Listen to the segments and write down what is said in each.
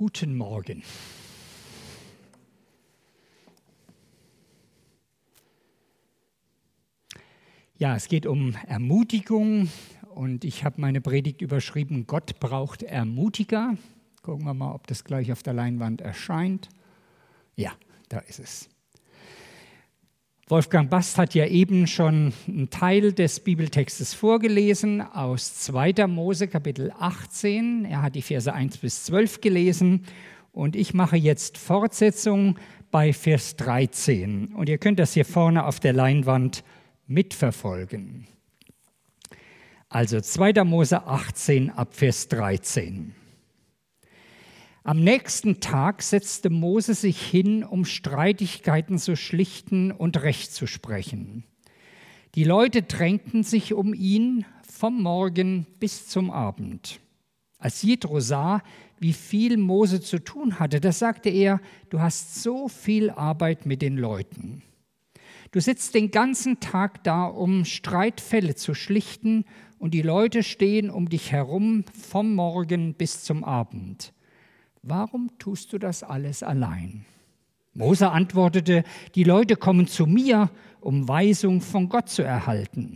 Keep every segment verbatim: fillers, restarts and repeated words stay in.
Guten Morgen. Ja, es geht um Ermutigung und ich habe meine Predigt überschrieben, Gott braucht Ermutiger. Gucken wir mal, ob das gleich auf der Leinwand erscheint. Ja, da ist es. Wolfgang Bast hat ja eben schon einen Teil des Bibeltextes vorgelesen aus zweiter Mose Kapitel achtzehn. Er hat die Verse eins bis zwölf gelesen und ich mache jetzt Fortsetzung bei Vers dreizehn. Und ihr könnt das hier vorne auf der Leinwand mitverfolgen. Also zweiter Mose achtzehn ab Vers dreizehn. Am nächsten Tag setzte Mose sich hin, um Streitigkeiten zu schlichten und Recht zu sprechen. Die Leute drängten sich um ihn vom Morgen bis zum Abend. Als Jethro sah, wie viel Mose zu tun hatte, da sagte er, du hast so viel Arbeit mit den Leuten. Du sitzt den ganzen Tag da, um Streitfälle zu schlichten, und die Leute stehen um dich herum vom Morgen bis zum Abend. Warum tust du das alles allein? Mose antwortete, die Leute kommen zu mir, um Weisung von Gott zu erhalten.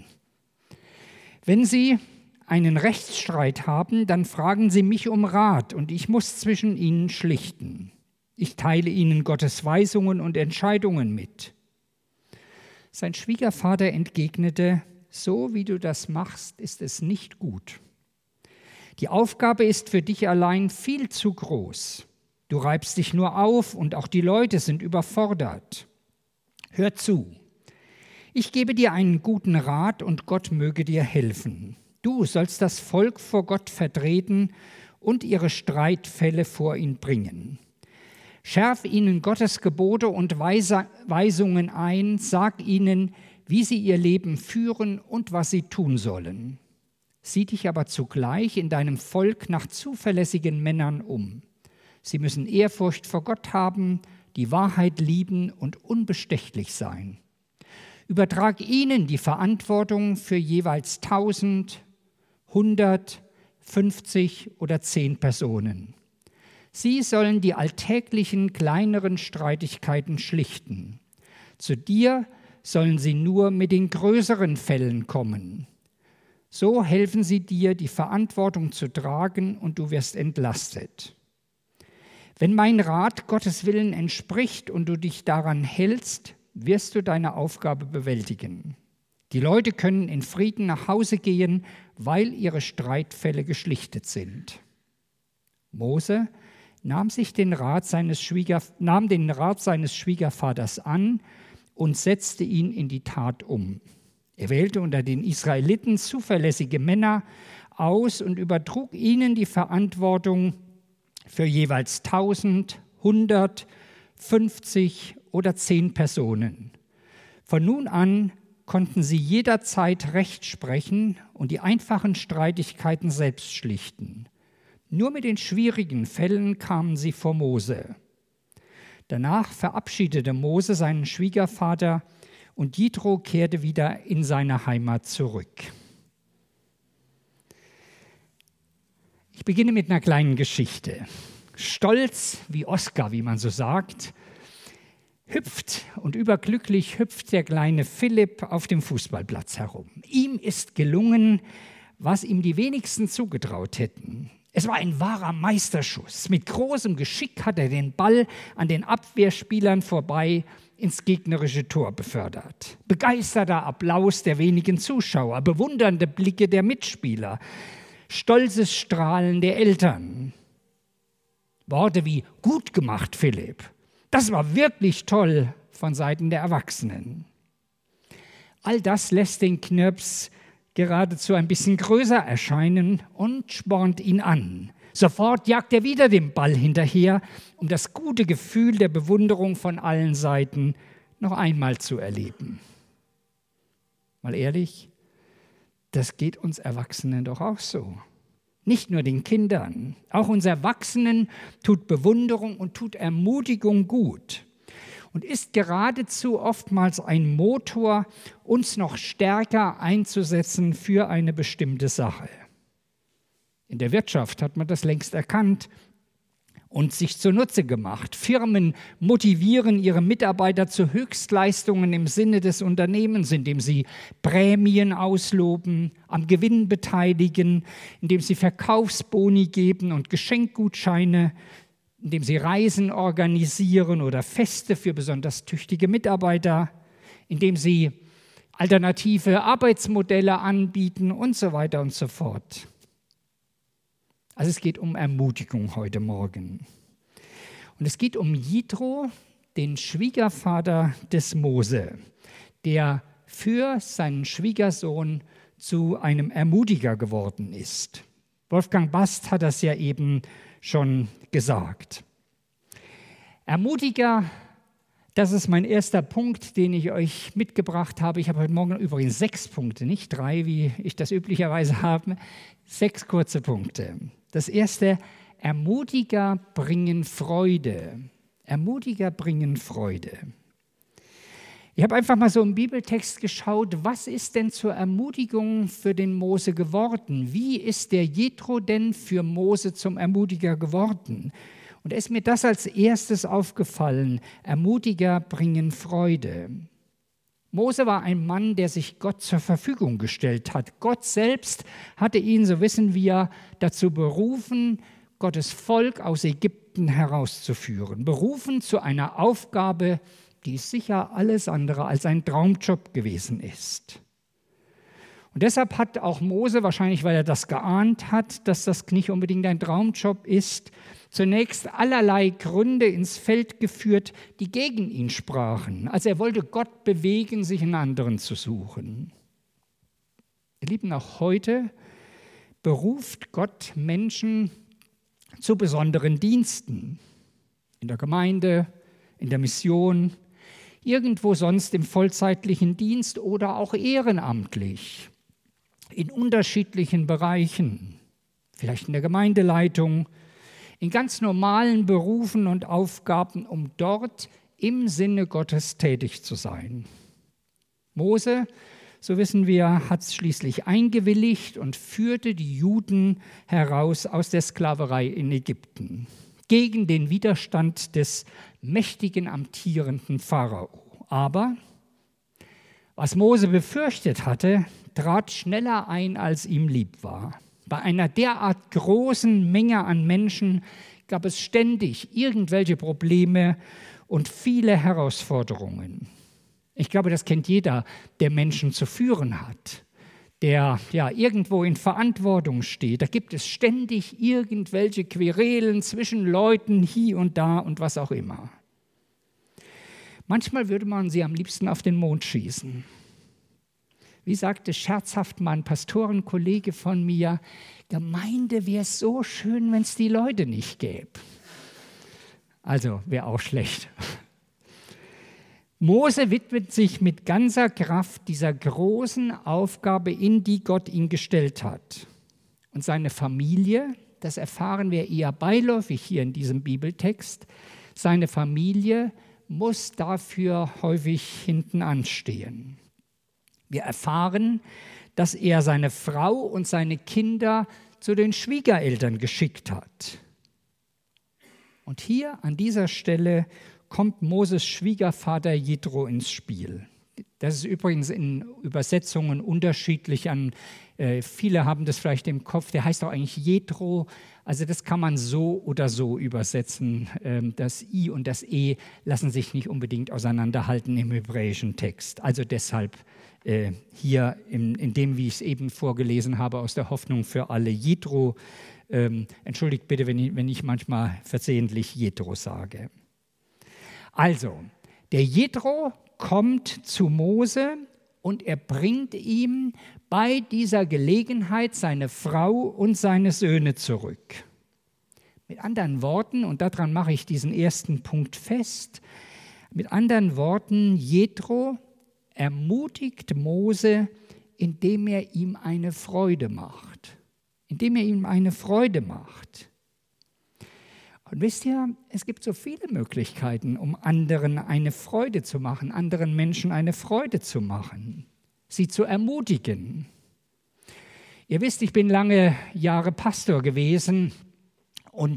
Wenn sie einen Rechtsstreit haben, dann fragen sie mich um Rat und ich muss zwischen ihnen schlichten. Ich teile ihnen Gottes Weisungen und Entscheidungen mit. Sein Schwiegervater entgegnete, so wie du das machst, ist es nicht gut. Die Aufgabe ist für dich allein viel zu groß. Du reibst dich nur auf und auch die Leute sind überfordert. Hör zu. Ich gebe dir einen guten Rat und Gott möge dir helfen. Du sollst das Volk vor Gott vertreten und ihre Streitfälle vor ihn bringen. Schärf ihnen Gottes Gebote und Weisungen ein, sag ihnen, wie sie ihr Leben führen und was sie tun sollen. Sieh dich aber zugleich in deinem Volk nach zuverlässigen Männern um. Sie müssen Ehrfurcht vor Gott haben, die Wahrheit lieben und unbestechlich sein. Übertrag ihnen die Verantwortung für jeweils tausend, hundert, fünfzig oder zehn Personen. Sie sollen die alltäglichen kleineren Streitigkeiten schlichten. Zu dir sollen sie nur mit den größeren Fällen kommen. So helfen sie dir, die Verantwortung zu tragen und du wirst entlastet. Wenn mein Rat Gottes Willen entspricht und du dich daran hältst, wirst du deine Aufgabe bewältigen. Die Leute können in Frieden nach Hause gehen, weil ihre Streitfälle geschlichtet sind. Mose nahm sich den Rat seines Schwieger, nahm den Rat seines Schwiegervaters an und setzte ihn in die Tat um. Er wählte unter den Israeliten zuverlässige Männer aus und übertrug ihnen die Verantwortung für jeweils tausend, hundert, fünfzig oder zehn Personen. Von nun an konnten sie jederzeit Recht sprechen und die einfachen Streitigkeiten selbst schlichten. Nur mit den schwierigen Fällen kamen sie vor Mose. Danach verabschiedete Mose seinen Schwiegervater und Jethro kehrte wieder in seine Heimat zurück. Ich beginne mit einer kleinen Geschichte. Stolz wie Oskar, wie man so sagt, hüpft und überglücklich hüpft der kleine Philipp auf dem Fußballplatz herum. Ihm ist gelungen, was ihm die wenigsten zugetraut hätten. Es war ein wahrer Meisterschuss. Mit großem Geschick hat er den Ball an den Abwehrspielern vorbei ins gegnerische Tor befördert. Begeisterter Applaus der wenigen Zuschauer, bewundernde Blicke der Mitspieler, stolzes Strahlen der Eltern. Worte wie „Gut gemacht, Philipp. Das war wirklich toll" von Seiten der Erwachsenen. All das lässt den Knirps geradezu ein bisschen größer erscheinen und spornt ihn an. Sofort jagt er wieder den Ball hinterher, um das gute Gefühl der Bewunderung von allen Seiten noch einmal zu erleben. Mal ehrlich, das geht uns Erwachsenen doch auch so. Nicht nur den Kindern, auch uns Erwachsenen tut Bewunderung und tut Ermutigung gut und ist geradezu oftmals ein Motor, uns noch stärker einzusetzen für eine bestimmte Sache. In der Wirtschaft hat man das längst erkannt und sich zunutze gemacht. Firmen motivieren ihre Mitarbeiter zu Höchstleistungen im Sinne des Unternehmens, indem sie Prämien ausloben, am Gewinn beteiligen, indem sie Verkaufsboni geben und Geschenkgutscheine, indem sie Reisen organisieren oder Feste für besonders tüchtige Mitarbeiter, indem sie alternative Arbeitsmodelle anbieten und so weiter und so fort. Also es geht um Ermutigung heute Morgen. Und es geht um Jitro, den Schwiegervater des Mose, der für seinen Schwiegersohn zu einem Ermutiger geworden ist. Wolfgang Bast hat das ja eben schon gesagt. Ermutiger, das ist mein erster Punkt, den ich euch mitgebracht habe. Ich habe heute Morgen übrigens sechs Punkte, nicht drei, wie ich das üblicherweise habe. Sechs kurze Punkte. Das erste, Ermutiger bringen Freude. Ermutiger bringen Freude. Ich habe einfach mal so im Bibeltext geschaut, was ist denn zur Ermutigung für den Mose geworden? Wie ist der Jethro denn für Mose zum Ermutiger geworden? Und da ist mir das als erstes aufgefallen, Ermutiger bringen Freude. Mose war ein Mann, der sich Gott zur Verfügung gestellt hat. Gott selbst hatte ihn, so wissen wir, dazu berufen, Gottes Volk aus Ägypten herauszuführen. Berufen zu einer Aufgabe, die sicher alles andere als ein Traumjob gewesen ist. Und deshalb hat auch Mose, wahrscheinlich weil er das geahnt hat, dass das nicht unbedingt ein Traumjob ist, zunächst allerlei Gründe ins Feld geführt, die gegen ihn sprachen. Also er wollte Gott bewegen, sich einen anderen zu suchen. Ihr Lieben, auch heute beruft Gott Menschen zu besonderen Diensten. In der Gemeinde, in der Mission, irgendwo sonst im vollzeitlichen Dienst oder auch ehrenamtlich. In unterschiedlichen Bereichen, vielleicht in der Gemeindeleitung, in ganz normalen Berufen und Aufgaben, um dort im Sinne Gottes tätig zu sein. Mose, so wissen wir, hat es schließlich eingewilligt und führte die Juden heraus aus der Sklaverei in Ägypten, gegen den Widerstand des mächtigen, amtierenden Pharao. Aber was Mose befürchtet hatte, trat schneller ein, als ihm lieb war. Bei einer derart großen Menge an Menschen gab es ständig irgendwelche Probleme und viele Herausforderungen. Ich glaube, das kennt jeder, der Menschen zu führen hat, der ja irgendwo in Verantwortung steht. Da gibt es ständig irgendwelche Querelen zwischen Leuten hier und da und was auch immer. Manchmal würde man sie am liebsten auf den Mond schießen. Wie sagte scherzhaft mal ein Pastorenkollege von mir, Gemeinde wäre so schön, wenn es die Leute nicht gäbe. Also wäre auch schlecht. Mose widmet sich mit ganzer Kraft dieser großen Aufgabe, in die Gott ihn gestellt hat. Und seine Familie, das erfahren wir eher beiläufig hier in diesem Bibeltext, seine Familie muss dafür häufig hinten anstehen. Wir erfahren, dass er seine Frau und seine Kinder zu den Schwiegereltern geschickt hat. Und hier an dieser Stelle kommt Moses Schwiegervater Jethro ins Spiel. Das ist übrigens in Übersetzungen unterschiedlich. An, äh, viele haben das vielleicht im Kopf, der heißt auch eigentlich Jethro. Also das kann man so oder so übersetzen. Ähm, das I und das E lassen sich nicht unbedingt auseinanderhalten im hebräischen Text. Also deshalb äh, hier in, in dem, wie ich es eben vorgelesen habe, aus der Hoffnung für alle, Jethro. Ähm, entschuldigt bitte, wenn ich, wenn ich manchmal versehentlich Jethro sage. Also, der Jethro kommt zu Mose und er bringt ihm bei dieser Gelegenheit seine Frau und seine Söhne zurück. Mit anderen Worten, und daran mache ich diesen ersten Punkt fest, mit anderen Worten, Jethro ermutigt Mose, indem er ihm eine Freude macht. Indem er ihm eine Freude macht. Und wisst ihr, es gibt so viele Möglichkeiten, um anderen eine Freude zu machen, anderen Menschen eine Freude zu machen, sie zu ermutigen. Ihr wisst, ich bin lange Jahre Pastor gewesen und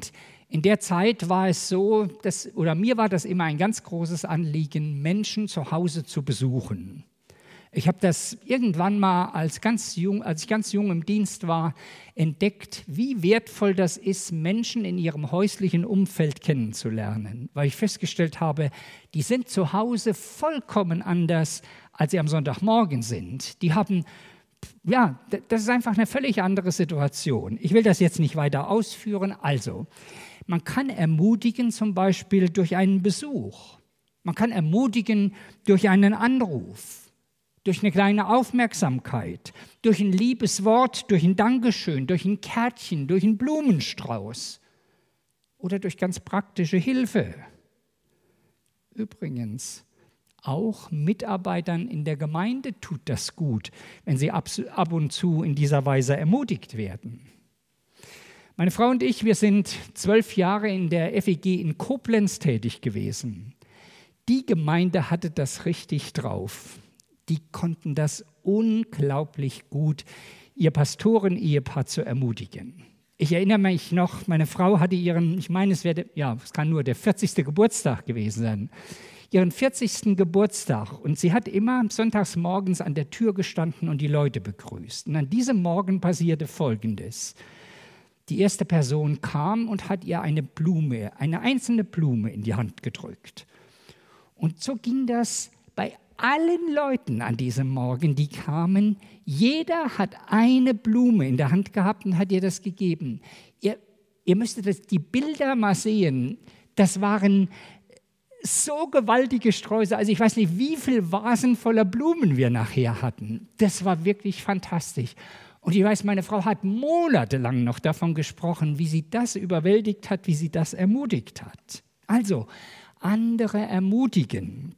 In der Zeit war es so, dass, oder mir war das immer ein ganz großes Anliegen, Menschen zu Hause zu besuchen. Ich habe das irgendwann mal, als, ganz jung, als ich ganz jung im Dienst war, entdeckt, wie wertvoll das ist, Menschen in ihrem häuslichen Umfeld kennenzulernen. Weil ich festgestellt habe, die sind zu Hause vollkommen anders, als sie am Sonntagmorgen sind. Die haben, ja, das ist einfach eine völlig andere Situation. Ich will das jetzt nicht weiter ausführen. Also, man kann ermutigen zum Beispiel durch einen Besuch. Man kann ermutigen durch einen Anruf. Durch eine kleine Aufmerksamkeit, durch ein liebes Wort, durch ein Dankeschön, durch ein Kärtchen, durch einen Blumenstrauß oder durch ganz praktische Hilfe. Übrigens, auch Mitarbeitern in der Gemeinde tut das gut, wenn sie ab und zu in dieser Weise ermutigt werden. Meine Frau und ich, wir sind zwölf Jahre in der F E G in Koblenz tätig gewesen. Die Gemeinde hatte das richtig drauf. Die konnten das unglaublich gut, ihr Pastoren-Ehepaar zu ermutigen. Ich erinnere mich noch, meine Frau hatte ihren, ich meine, es wäre, ja, es kann nur der vierzigste Geburtstag gewesen sein, ihren vierzigsten Geburtstag. Und sie hat immer sonntags morgens an der Tür gestanden und die Leute begrüßt. Und an diesem Morgen passierte Folgendes. Die erste Person kam und hat ihr eine Blume, eine einzelne Blume in die Hand gedrückt. Und so ging das bei allen Leuten an diesem Morgen, die kamen. Jeder hat eine Blume in der Hand gehabt und hat ihr das gegeben. Ihr, ihr müsstet das, die Bilder mal sehen. Das waren so gewaltige Sträuße. Also ich weiß nicht, wie viele Vasen voller Blumen wir nachher hatten. Das war wirklich fantastisch. Und ich weiß, meine Frau hat monatelang noch davon gesprochen, wie sie das überwältigt hat, wie sie das ermutigt hat. Also, andere ermutigen.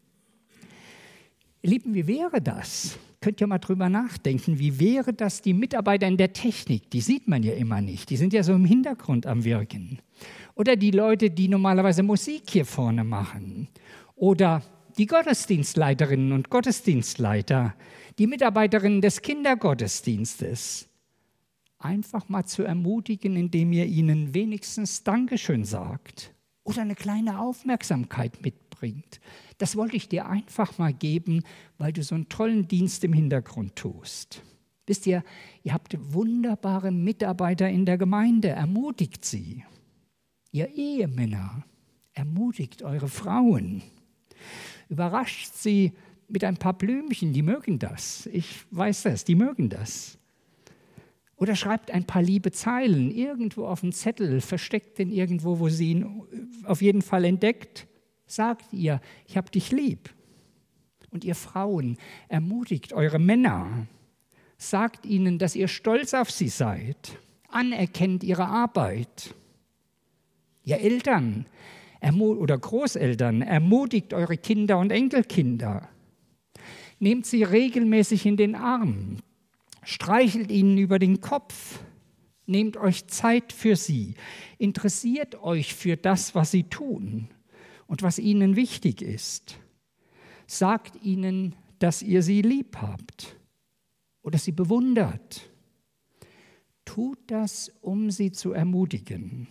Ihr Lieben, wie wäre das? Könnt ihr mal drüber nachdenken, wie wäre das, die Mitarbeiter in der Technik, die sieht man ja immer nicht, die sind ja so im Hintergrund am Wirken. Oder die Leute, die normalerweise Musik hier vorne machen. Oder die Gottesdienstleiterinnen und Gottesdienstleiter, die Mitarbeiterinnen des Kindergottesdienstes. Einfach mal zu ermutigen, indem ihr ihnen wenigstens Dankeschön sagt oder eine kleine Aufmerksamkeit mitbringt. Das wollte ich dir einfach mal geben, weil du so einen tollen Dienst im Hintergrund tust. Wisst ihr, ihr habt wunderbare Mitarbeiter in der Gemeinde, ermutigt sie. Ihr Ehemänner, ermutigt eure Frauen. Überrascht sie mit ein paar Blümchen, die mögen das. Ich weiß das, die mögen das. Oder schreibt ein paar liebe Zeilen irgendwo auf einen Zettel, versteckt den irgendwo, wo sie ihn auf jeden Fall entdeckt. Sagt ihr, ich hab dich lieb. Und ihr Frauen, ermutigt eure Männer. Sagt ihnen, dass ihr stolz auf sie seid. Anerkennt ihre Arbeit. Ihr Eltern oder Großeltern, ermutigt eure Kinder und Enkelkinder. Nehmt sie regelmäßig in den Arm. Streichelt ihnen über den Kopf. Nehmt euch Zeit für sie. Interessiert euch für das, was sie tun und was ihnen wichtig ist. Sagt ihnen, dass ihr sie lieb habt oder sie bewundert. Tut das, um sie zu ermutigen.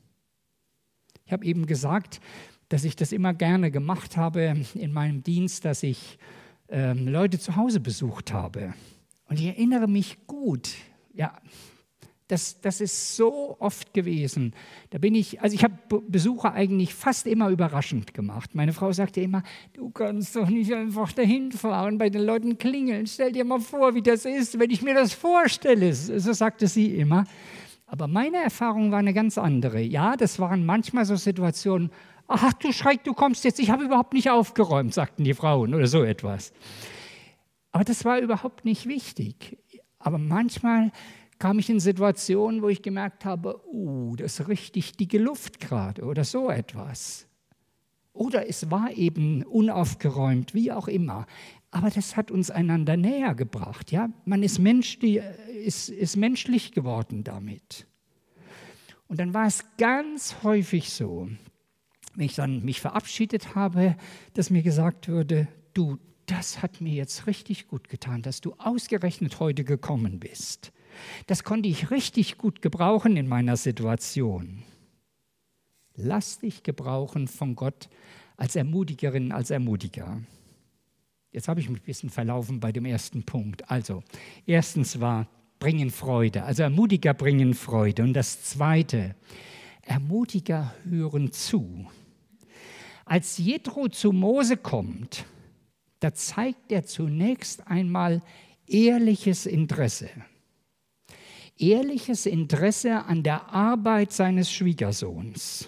Ich habe eben gesagt, dass ich das immer gerne gemacht habe in meinem Dienst, dass ich ähm, Leute zu Hause besucht habe. Und ich erinnere mich gut, ja, das, das ist so oft gewesen. Da bin ich, also ich habe Besucher eigentlich fast immer überraschend gemacht. Meine Frau sagte immer, du kannst doch nicht einfach dahin fahren, bei den Leuten klingeln. Stell dir mal vor, wie das ist, wenn ich mir das vorstelle. So sagte sie immer. Aber meine Erfahrung war eine ganz andere. Ja, das waren manchmal so Situationen, ach du Schreck, du kommst jetzt, ich habe überhaupt nicht aufgeräumt, sagten die Frauen oder so etwas. Aber das war überhaupt nicht wichtig. Aber manchmal kam ich in Situationen, wo ich gemerkt habe, uh, das ist richtig dicke Luft gerade oder so etwas. Oder es war eben unaufgeräumt, wie auch immer. Aber das hat uns einander näher gebracht. Ja? Man ist, Mensch, die, ist, ist menschlich geworden damit. Und dann war es ganz häufig so, wenn ich dann mich verabschiedet habe, dass mir gesagt wurde, du, das hat mir jetzt richtig gut getan, dass du ausgerechnet heute gekommen bist. Das konnte ich richtig gut gebrauchen in meiner Situation. Lass dich gebrauchen von Gott als Ermutigerin, als Ermutiger. Jetzt habe ich mich ein bisschen verlaufen bei dem ersten Punkt. Also, erstens war bringen Freude, also Ermutiger bringen Freude. Und das Zweite, Ermutiger hören zu. Als Jethro zu Mose kommt, da zeigt er zunächst einmal ehrliches Interesse. Ehrliches Interesse an der Arbeit seines Schwiegersohns.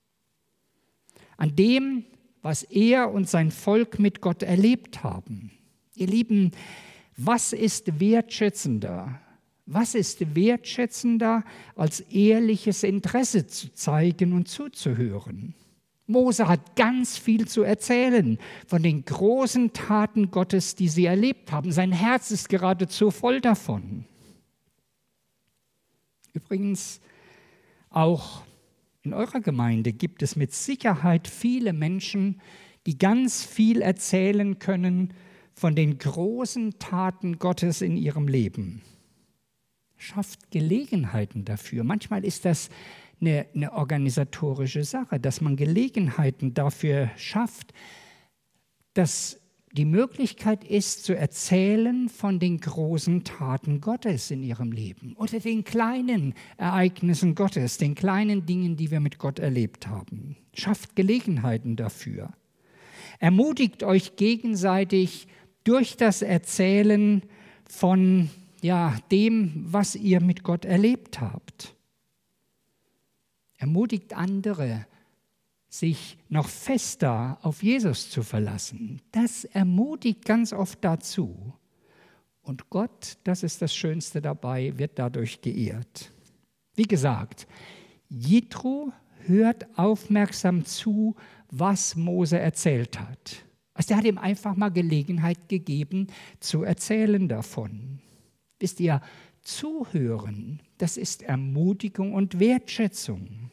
An dem, was er und sein Volk mit Gott erlebt haben. Ihr Lieben, was ist wertschätzender? Was ist wertschätzender, als ehrliches Interesse zu zeigen und zuzuhören? Mose hat ganz viel zu erzählen von den großen Taten Gottes, die sie erlebt haben. Sein Herz ist geradezu voll davon. Übrigens, auch in eurer Gemeinde gibt es mit Sicherheit viele Menschen, die ganz viel erzählen können von den großen Taten Gottes in ihrem Leben. Schafft Gelegenheiten dafür. Manchmal ist das eine, eine organisatorische Sache, dass man Gelegenheiten dafür schafft, dass die Möglichkeit ist, zu erzählen von den großen Taten Gottes in ihrem Leben oder den kleinen Ereignissen Gottes, den kleinen Dingen, die wir mit Gott erlebt haben. Schafft Gelegenheiten dafür. Ermutigt euch gegenseitig durch das Erzählen von ja, dem, was ihr mit Gott erlebt habt. Ermutigt andere, sich noch fester auf Jesus zu verlassen. Das ermutigt ganz oft dazu. Und Gott, das ist das Schönste dabei, wird dadurch geehrt. Wie gesagt, Jethro hört aufmerksam zu, was Mose erzählt hat. Also der hat ihm einfach mal Gelegenheit gegeben, zu erzählen davon. Wisst ihr, zuhören, das ist Ermutigung und Wertschätzung.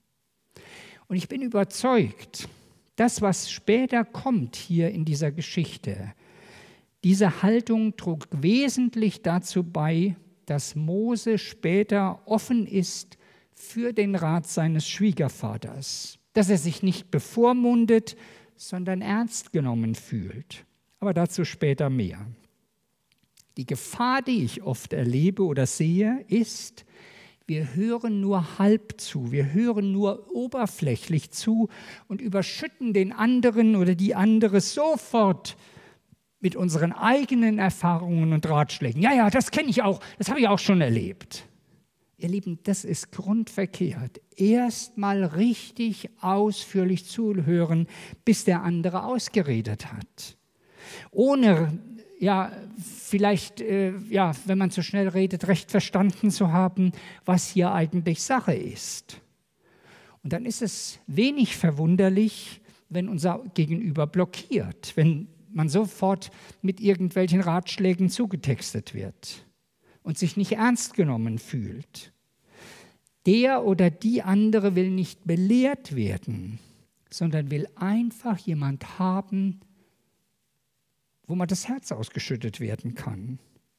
Und ich bin überzeugt, das, was später kommt hier in dieser Geschichte, diese Haltung trug wesentlich dazu bei, dass Mose später offen ist für den Rat seines Schwiegervaters, dass er sich nicht bevormundet, sondern ernst genommen fühlt. Aber dazu später mehr. Die Gefahr, die ich oft erlebe oder sehe, ist, wir hören nur halb zu, wir hören nur oberflächlich zu und überschütten den anderen oder die andere sofort mit unseren eigenen Erfahrungen und Ratschlägen. Ja, ja, das kenne ich auch, das habe ich auch schon erlebt. Ihr Lieben, das ist grundverkehrt. Erst mal richtig ausführlich zuhören, bis der andere ausgeredet hat. Ohne ja, vielleicht, äh, ja, wenn man zu schnell redet, recht verstanden zu haben, was hier eigentlich Sache ist. Und dann ist es wenig verwunderlich, wenn unser Gegenüber blockiert, wenn man sofort mit irgendwelchen Ratschlägen zugetextet wird und sich nicht ernst genommen fühlt. Der oder die andere will nicht belehrt werden, sondern will einfach jemand haben, wo man das Herz ausgeschüttet werden kann,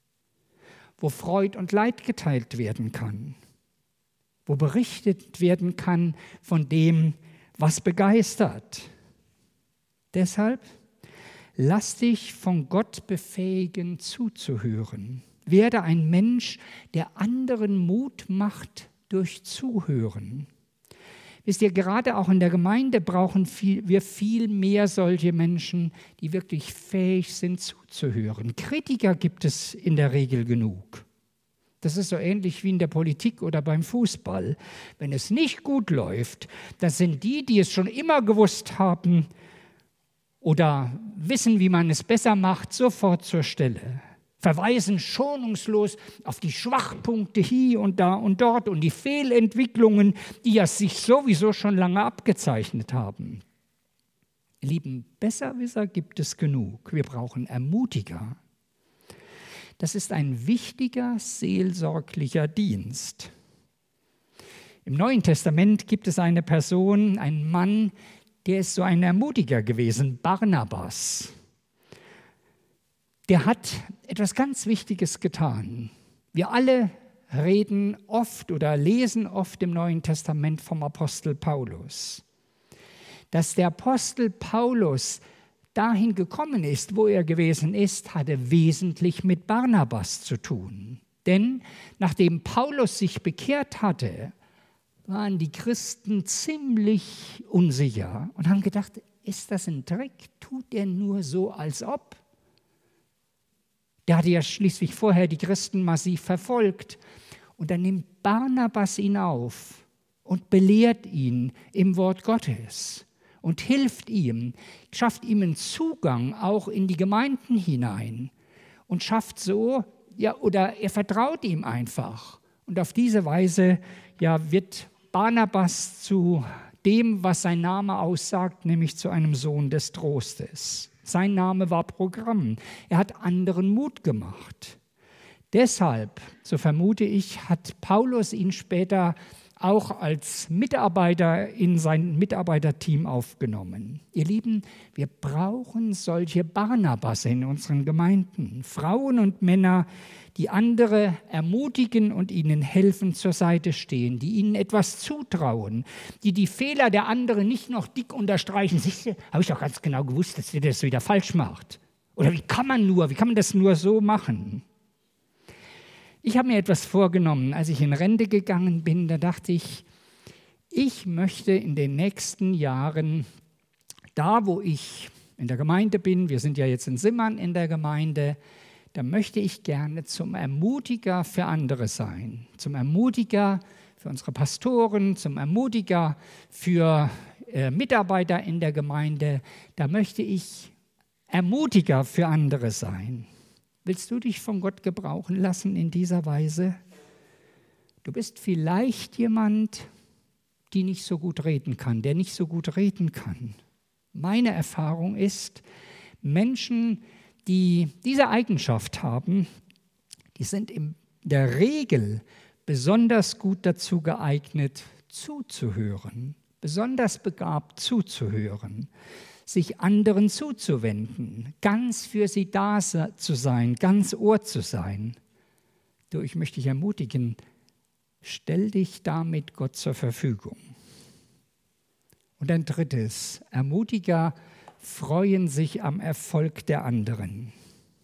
wo Freud und Leid geteilt werden kann, wo berichtet werden kann von dem, was begeistert. Deshalb lass dich von Gott befähigen, zuzuhören. Werde ein Mensch, der anderen Mut macht durch Zuhören. Wisst ihr, gerade auch in der Gemeinde brauchen viel, wir viel mehr solche Menschen, die wirklich fähig sind zuzuhören. Kritiker gibt es in der Regel genug. Das ist so ähnlich wie in der Politik oder beim Fußball. Wenn es nicht gut läuft, das sind die, die es schon immer gewusst haben oder wissen, wie man es besser macht, sofort zur Stelle. Verweisen schonungslos auf die Schwachpunkte hier und da und dort und die Fehlentwicklungen, die ja sich sowieso schon lange abgezeichnet haben. Ihr Lieben, Besserwisser gibt es genug. Wir brauchen Ermutiger. Das ist ein wichtiger seelsorglicher Dienst. Im Neuen Testament gibt es eine Person, einen Mann, der ist so ein Ermutiger gewesen, Barnabas. Der hat etwas ganz Wichtiges getan. Wir alle reden oft oder lesen oft im Neuen Testament vom Apostel Paulus. Dass der Apostel Paulus dahin gekommen ist, wo er gewesen ist, hatte wesentlich mit Barnabas zu tun. Denn nachdem Paulus sich bekehrt hatte, waren die Christen ziemlich unsicher und haben gedacht, ist das ein Trick? Tut er nur so, als ob? Der hatte ja schließlich vorher die Christen massiv verfolgt. Und dann nimmt Barnabas ihn auf und belehrt ihn im Wort Gottes und hilft ihm, schafft ihm einen Zugang auch in die Gemeinden hinein und schafft so, ja, oder er vertraut ihm einfach. Und auf diese Weise ja, wird Barnabas zu dem, was sein Name aussagt, nämlich zu einem Sohn des Trostes. Sein Name war Programm. Er hat anderen Mut gemacht. Deshalb, so vermute ich, hat Paulus ihn später auch als Mitarbeiter in sein Mitarbeiterteam aufgenommen. Ihr Lieben, wir brauchen solche Barnabas in unseren Gemeinden. Frauen und Männer, die andere ermutigen und ihnen helfen, zur Seite stehen, die ihnen etwas zutrauen, die die Fehler der anderen nicht noch dick unterstreichen. Siehst du, habe ich doch ganz genau gewusst, dass ihr das wieder falsch macht. Oder wie kann man nur, wie kann man das nur so machen? Ich habe mir etwas vorgenommen, als ich in Rente gegangen bin, da dachte ich, ich möchte in den nächsten Jahren, da wo ich in der Gemeinde bin, wir sind ja jetzt in Simmern in der Gemeinde, da möchte ich gerne zum Ermutiger für andere sein, zum Ermutiger für unsere Pastoren, zum Ermutiger für äh, Mitarbeiter in der Gemeinde, da möchte ich Ermutiger für andere sein. Willst du dich von Gott gebrauchen lassen in dieser Weise? Du bist vielleicht jemand, die nicht so gut reden kann, der nicht so gut reden kann. Meine Erfahrung ist, Menschen, die diese Eigenschaft haben, die sind in der Regel besonders gut dazu geeignet, zuzuhören, besonders begabt zuzuhören, sich anderen zuzuwenden, ganz für sie da zu sein, ganz Ohr zu sein. Du, ich möchte dich ermutigen, stell dich damit Gott zur Verfügung. Und ein drittes, Ermutiger freuen sich am Erfolg der anderen.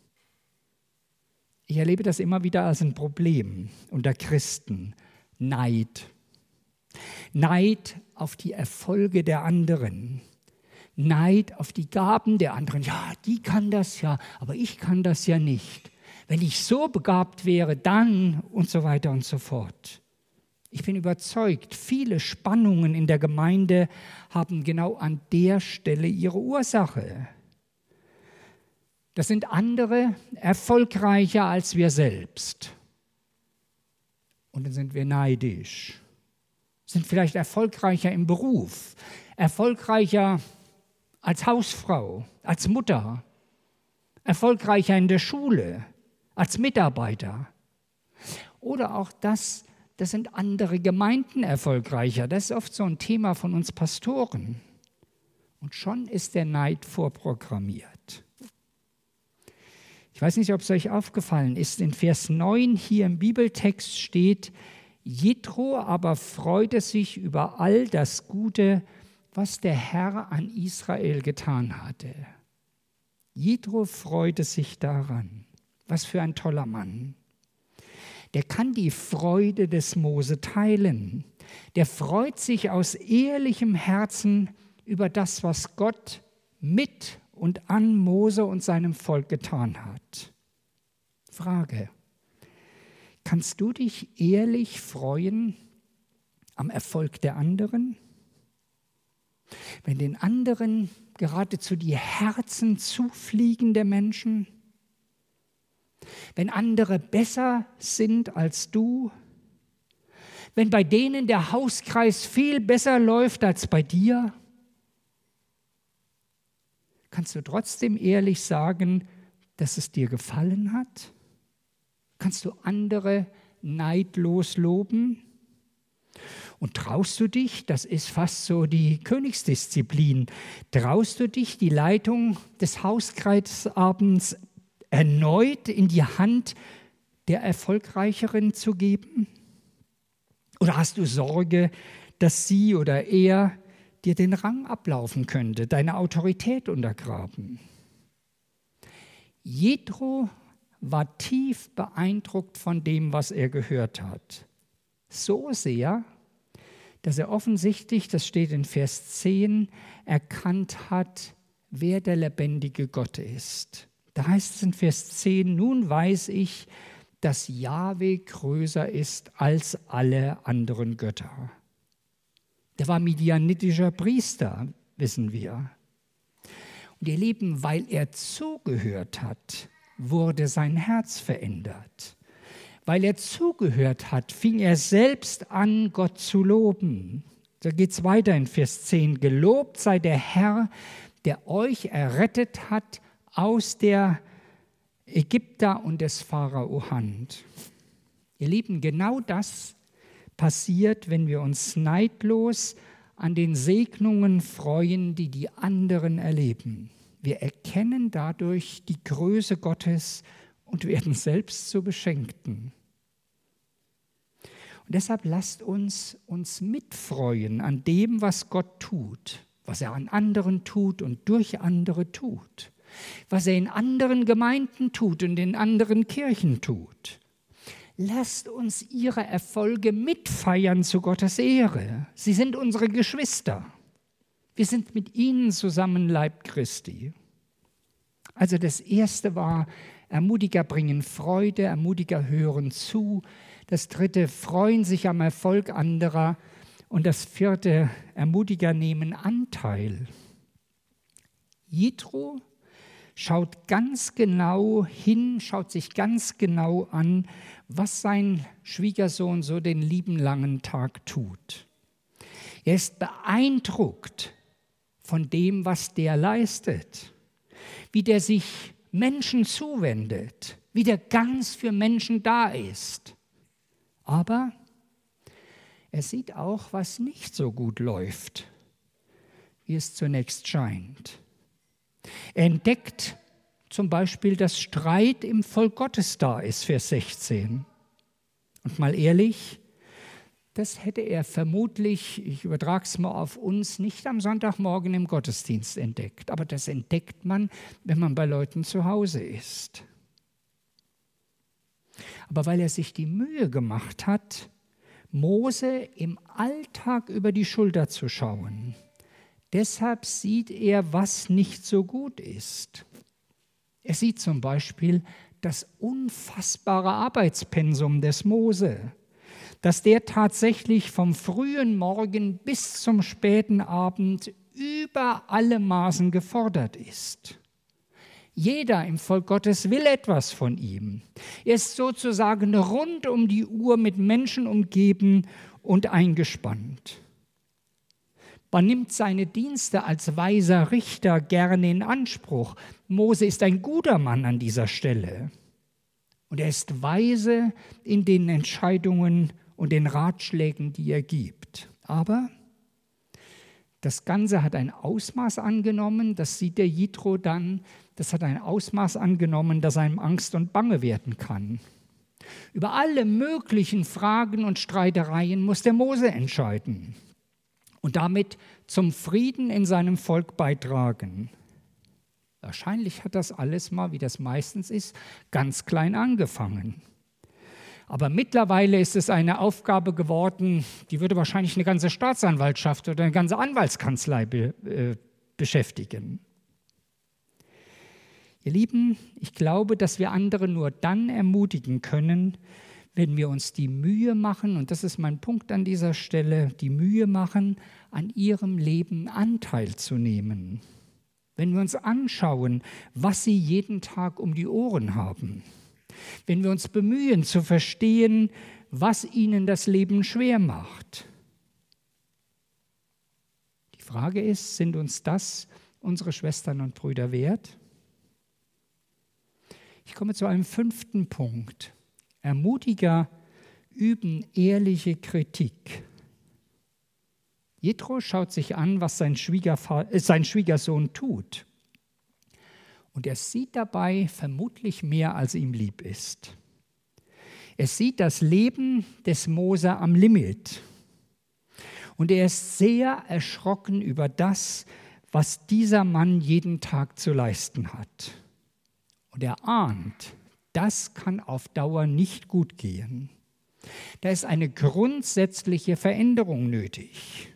Ich erlebe das immer wieder als ein Problem unter Christen, Neid. Neid auf die Erfolge der anderen. Neid auf die Gaben der anderen. Ja, die kann das ja, aber ich kann das ja nicht. Wenn ich so begabt wäre, dann und so weiter und so fort. Ich bin überzeugt, viele Spannungen in der Gemeinde haben genau an der Stelle ihre Ursache. Das sind andere erfolgreicher als wir selbst. Und dann sind wir neidisch. Sind vielleicht erfolgreicher im Beruf, erfolgreicher als Hausfrau, als Mutter, erfolgreicher in der Schule, als Mitarbeiter. Oder auch das, das sind andere Gemeinden erfolgreicher. Das ist oft so ein Thema von uns Pastoren. Und schon ist der Neid vorprogrammiert. Ich weiß nicht, ob es euch aufgefallen ist, in Vers neun hier im Bibeltext steht, Jethro aber freute sich über all das Gute, was der Herr an Israel getan hatte. Jethro freute sich daran. Was für ein toller Mann. Der kann die Freude des Mose teilen. Der freut sich aus ehrlichem Herzen über das, was Gott mit und an Mose und seinem Volk getan hat. Frage: Kannst du dich ehrlich freuen am Erfolg der anderen? Wenn den anderen geradezu die Herzen zufliegen der Menschen, wenn andere besser sind als du, wenn bei denen der Hauskreis viel besser läuft als bei dir, kannst du trotzdem ehrlich sagen, dass es dir gefallen hat? Kannst du andere neidlos loben? Und traust du dich, das ist fast so die Königsdisziplin, traust du dich, die Leitung des Hauskreisabends erneut in die Hand der Erfolgreicheren zu geben? Oder hast du Sorge, dass sie oder er dir den Rang ablaufen könnte, deine Autorität untergraben? Jethro war tief beeindruckt von dem, was er gehört hat. So sehr, dass er offensichtlich, das steht in Vers zehn, erkannt hat, wer der lebendige Gott ist. Da heißt es in Vers zehn, nun weiß ich, dass Jahwe größer ist als alle anderen Götter. Der war midianitischer Priester, wissen wir. Und ihr Lieben, weil er zugehört hat, wurde sein Herz verändert. Weil er zugehört hat, fing er selbst an, Gott zu loben. Da geht es weiter in Vers zehn. Gelobt sei der Herr, der euch errettet hat aus der Ägypter und des Pharao Hand. Ihr Lieben, genau das passiert, wenn wir uns neidlos an den Segnungen freuen, die die anderen erleben. Wir erkennen dadurch die Größe Gottes und werden selbst zu Beschenkten. Und deshalb lasst uns uns mitfreuen an dem, was Gott tut, was er an anderen tut und durch andere tut, was er in anderen Gemeinden tut und in anderen Kirchen tut. Lasst uns ihre Erfolge mitfeiern zu Gottes Ehre. Sie sind unsere Geschwister. Wir sind mit ihnen zusammen Leib Christi. Also das erste war, Ermutiger bringen Freude, Ermutiger hören zu. Das dritte, freuen sich am Erfolg anderer. Und das vierte, Ermutiger nehmen Anteil. Jethro schaut ganz genau hin, schaut sich ganz genau an, was sein Schwiegersohn so den lieben langen Tag tut. Er ist beeindruckt von dem, was der leistet, wie der sich Menschen zuwendet, wie der ganz für Menschen da ist. Aber er sieht auch, was nicht so gut läuft, wie es zunächst scheint. Er entdeckt zum Beispiel, dass Streit im Volk Gottes da ist, Vers sechzehn. Und mal ehrlich, das hätte er vermutlich, ich übertrage es mal auf uns, nicht am Sonntagmorgen im Gottesdienst entdeckt. Aber das entdeckt man, wenn man bei Leuten zu Hause ist. Aber weil er sich die Mühe gemacht hat, Mose im Alltag über die Schulter zu schauen, deshalb sieht er, was nicht so gut ist. Er sieht zum Beispiel das unfassbare Arbeitspensum des Mose, dass der tatsächlich vom frühen Morgen bis zum späten Abend über alle Maßen gefordert ist. Jeder im Volk Gottes will etwas von ihm. Er ist sozusagen rund um die Uhr mit Menschen umgeben und eingespannt. Man nimmt seine Dienste als weiser Richter gerne in Anspruch. Mose ist ein guter Mann an dieser Stelle. Und er ist weise in den Entscheidungen und den Ratschlägen, die er gibt. Aber das Ganze hat ein Ausmaß angenommen, das sieht der Jethro dann, das hat ein Ausmaß angenommen, das einem Angst und Bange werden kann. Über alle möglichen Fragen und Streitereien muss der Mose entscheiden und damit zum Frieden in seinem Volk beitragen. Wahrscheinlich hat das alles mal, wie das meistens ist, ganz klein angefangen. Aber mittlerweile ist es eine Aufgabe geworden, die würde wahrscheinlich eine ganze Staatsanwaltschaft oder eine ganze Anwaltskanzlei be, äh, beschäftigen. Ihr Lieben, ich glaube, dass wir andere nur dann ermutigen können, wenn wir uns die Mühe machen, und das ist mein Punkt an dieser Stelle, die Mühe machen, an ihrem Leben Anteil zu nehmen. Wenn wir uns anschauen, was sie jeden Tag um die Ohren haben. Wenn wir uns bemühen zu verstehen, was ihnen das Leben schwer macht. Die Frage ist, sind uns das unsere Schwestern und Brüder wert? Ich komme zu einem fünften Punkt. Ermutiger üben ehrliche Kritik. Jethro schaut sich an, was sein, Schwiegervater, äh, sein Schwiegersohn tut. Und er sieht dabei vermutlich mehr, als ihm lieb ist. Er sieht das Leben des Mose am Limit. Und er ist sehr erschrocken über das, was dieser Mann jeden Tag zu leisten hat. Und er ahnt, das kann auf Dauer nicht gut gehen. Da ist eine grundsätzliche Veränderung nötig.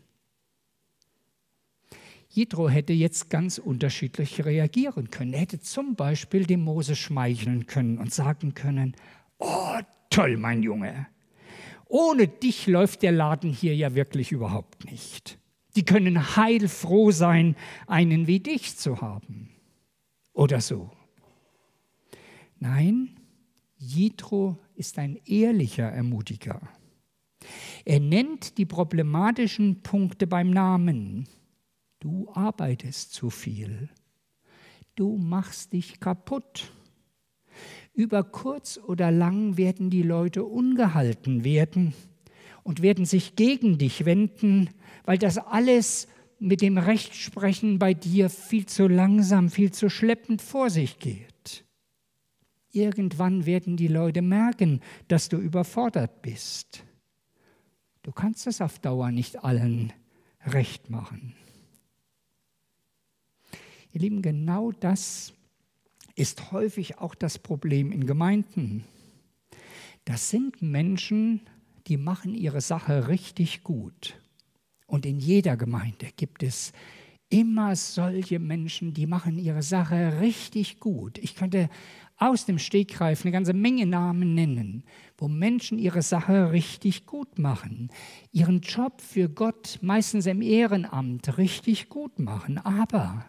Jethro hätte jetzt ganz unterschiedlich reagieren können. Er hätte zum Beispiel dem Mose schmeicheln können und sagen können, oh, toll, mein Junge, ohne dich läuft der Laden hier ja wirklich überhaupt nicht. Die können heilfroh sein, einen wie dich zu haben. Oder so. Nein, Jethro ist ein ehrlicher Ermutiger. Er nennt die problematischen Punkte beim Namen. Du arbeitest zu viel. Du machst dich kaputt. Über kurz oder lang werden die Leute ungehalten werden und werden sich gegen dich wenden, weil das alles mit dem Rechtsprechen bei dir viel zu langsam, viel zu schleppend vor sich geht. Irgendwann werden die Leute merken, dass du überfordert bist. Du kannst es auf Dauer nicht allen recht machen. Ihr Lieben, genau das ist häufig auch das Problem in Gemeinden. Das sind Menschen, die machen ihre Sache richtig gut. Und in jeder Gemeinde gibt es immer solche Menschen, die machen ihre Sache richtig gut. Ich könnte aus dem Stegreif eine ganze Menge Namen nennen, wo Menschen ihre Sache richtig gut machen, ihren Job für Gott meistens im Ehrenamt richtig gut machen, aber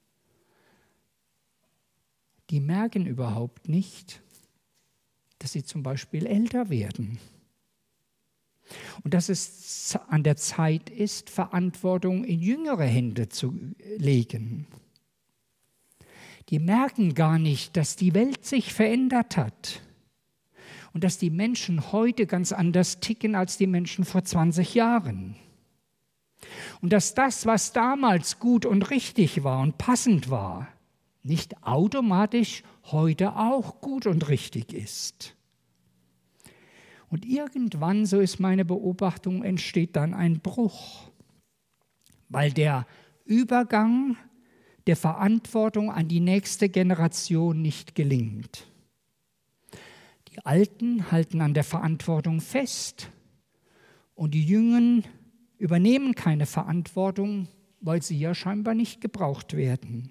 die merken überhaupt nicht, dass sie zum Beispiel älter werden. Und dass es an der Zeit ist, Verantwortung in jüngere Hände zu legen. Die merken gar nicht, dass die Welt sich verändert hat und dass die Menschen heute ganz anders ticken als die Menschen vor zwanzig Jahren. Und dass das, was damals gut und richtig war und passend war, nicht automatisch heute auch gut und richtig ist. Und irgendwann, so ist meine Beobachtung, entsteht dann ein Bruch, weil der Übergang der Verantwortung an die nächste Generation nicht gelingt. Die Alten halten an der Verantwortung fest und die Jungen übernehmen keine Verantwortung, weil sie ja scheinbar nicht gebraucht werden.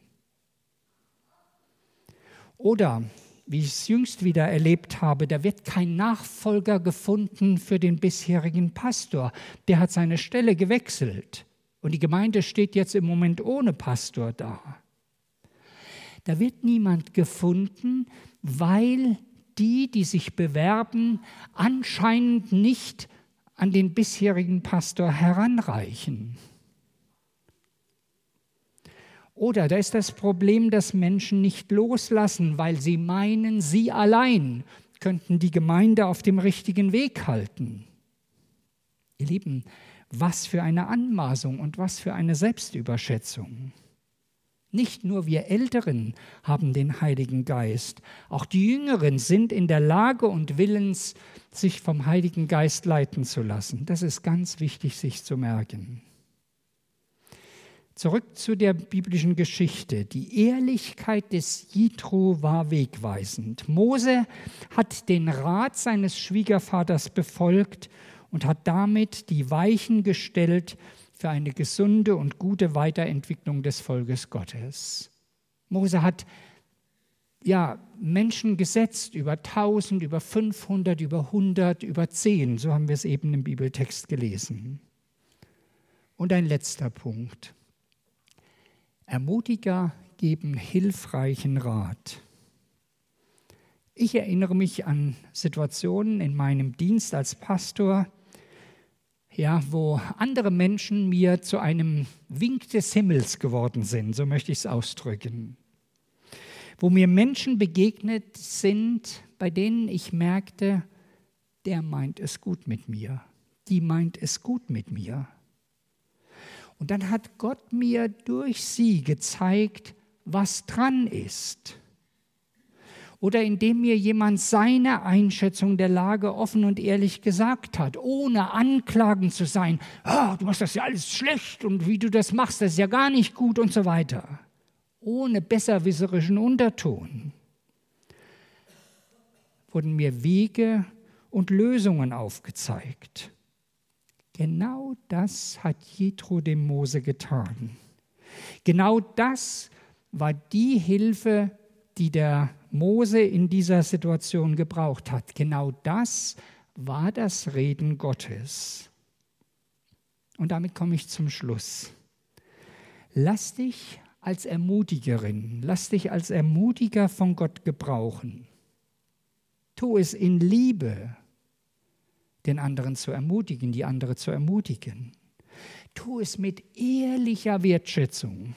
Oder, wie ich es jüngst wieder erlebt habe, da wird kein Nachfolger gefunden für den bisherigen Pastor. Der hat seine Stelle gewechselt und die Gemeinde steht jetzt im Moment ohne Pastor da. Da wird niemand gefunden, weil die, die sich bewerben, anscheinend nicht an den bisherigen Pastor heranreichen. Oder da ist das Problem, dass Menschen nicht loslassen, weil sie meinen, sie allein könnten die Gemeinde auf dem richtigen Weg halten. Ihr Lieben, was für eine Anmaßung und was für eine Selbstüberschätzung. Nicht nur wir Älteren haben den Heiligen Geist, auch die Jüngeren sind in der Lage und willens, sich vom Heiligen Geist leiten zu lassen. Das ist ganz wichtig, sich zu merken. Zurück zu der biblischen Geschichte. Die Ehrlichkeit des Jethro war wegweisend. Mose hat den Rat seines Schwiegervaters befolgt und hat damit die Weichen gestellt für eine gesunde und gute Weiterentwicklung des Volkes Gottes. Mose hat ja, Menschen gesetzt, über tausend, über fünfhundert, über hundert, über zehn. So haben wir es eben im Bibeltext gelesen. Und ein letzter Punkt. Ermutiger geben hilfreichen Rat. Ich erinnere mich an Situationen in meinem Dienst als Pastor, ja, wo andere Menschen mir zu einem Wink des Himmels geworden sind, so möchte ich es ausdrücken. Wo mir Menschen begegnet sind, bei denen ich merkte, der meint es gut mit mir, die meint es gut mit mir. Und dann hat Gott mir durch sie gezeigt, was dran ist. Oder indem mir jemand seine Einschätzung der Lage offen und ehrlich gesagt hat, ohne anklagend zu sein, oh, du machst das ja alles schlecht und wie du das machst, das ist ja gar nicht gut und so weiter. Ohne besserwisserischen Unterton wurden mir Wege und Lösungen aufgezeigt. Genau das hat Jethro dem Mose getan. Genau das war die Hilfe, die der Mose in dieser Situation gebraucht hat. Genau das war das Reden Gottes. Und damit komme ich zum Schluss. Lass dich als Ermutigerin, lass dich als Ermutiger von Gott gebrauchen. Tu es in Liebe, den anderen zu ermutigen, die andere zu ermutigen. Tu es mit ehrlicher Wertschätzung.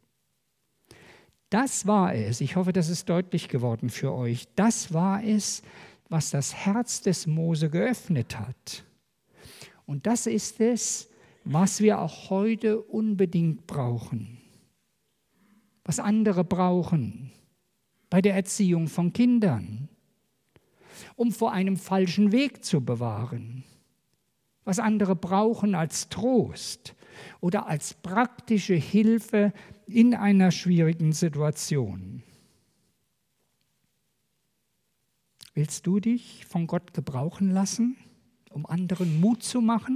Das war es, ich hoffe, das ist deutlich geworden für euch, das war es, was das Herz des Mose geöffnet hat. Und das ist es, was wir auch heute unbedingt brauchen. Was andere brauchen bei der Erziehung von Kindern, um vor einem falschen Weg zu bewahren. Was andere brauchen als Trost oder als praktische Hilfe in einer schwierigen Situation. Willst du dich von Gott gebrauchen lassen, um anderen Mut zu machen?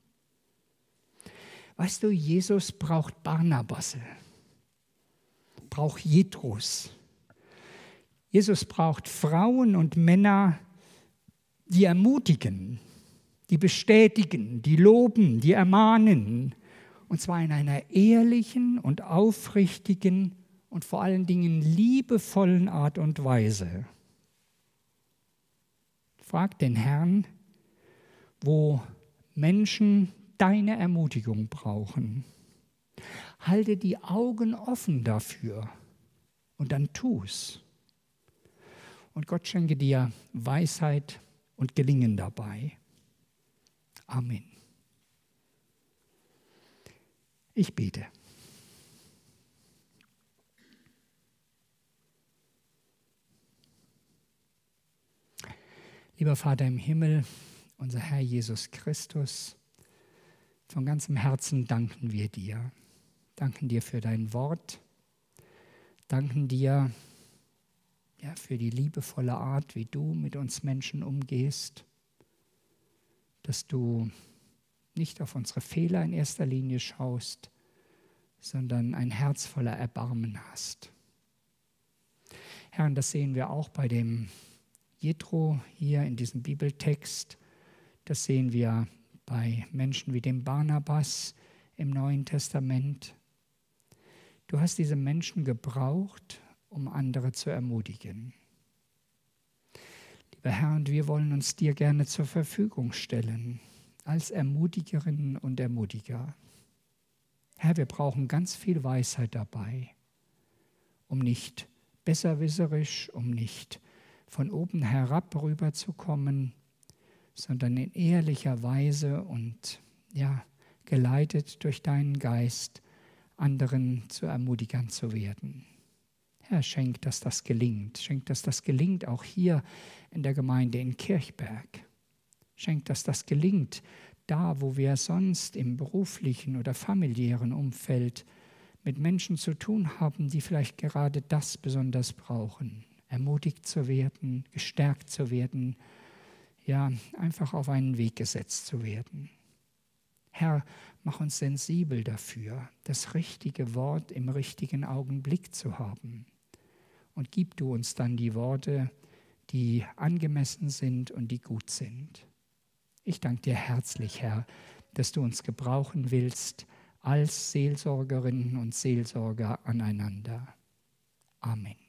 Weißt du, Jesus braucht Barnabasse, braucht Jethros. Jesus braucht Frauen und Männer, die ermutigen, die bestätigen, die loben, die ermahnen. Und zwar in einer ehrlichen und aufrichtigen und vor allen Dingen liebevollen Art und Weise. Frag den Herrn, wo Menschen deine Ermutigung brauchen. Halte die Augen offen dafür und dann tu's. Und Gott schenke dir Weisheit und Gelingen dabei. Amen. Ich bete. Lieber Vater im Himmel, unser Herr Jesus Christus, von ganzem Herzen danken wir dir. Danken dir für dein Wort. Danken dir ja, für die liebevolle Art, wie du mit uns Menschen umgehst. Dass du nicht auf unsere Fehler in erster Linie schaust, sondern ein Herz voller Erbarmen hast. Herr, und das sehen wir auch bei dem Jethro hier in diesem Bibeltext. Das sehen wir bei Menschen wie dem Barnabas im Neuen Testament. Du hast diese Menschen gebraucht, um andere zu ermutigen. Lieber Herr, und wir wollen uns dir gerne zur Verfügung stellen, als Ermutigerinnen und Ermutiger. Herr, wir brauchen ganz viel Weisheit dabei, um nicht besserwisserisch, um nicht von oben herab rüberzukommen, sondern in ehrlicher Weise und ja, geleitet durch deinen Geist, anderen zu Ermutigern zu werden. Herr, schenk, dass das gelingt. Schenk, dass das gelingt, auch hier in der Gemeinde in Kirchberg. Schenk, dass das gelingt, da, wo wir sonst im beruflichen oder familiären Umfeld mit Menschen zu tun haben, die vielleicht gerade das besonders brauchen. Ermutigt zu werden, gestärkt zu werden, ja, einfach auf einen Weg gesetzt zu werden. Herr, mach uns sensibel dafür, das richtige Wort im richtigen Augenblick zu haben. Und gib du uns dann die Worte, die angemessen sind und die gut sind. Ich danke dir herzlich, Herr, dass du uns gebrauchen willst als Seelsorgerinnen und Seelsorger aneinander. Amen.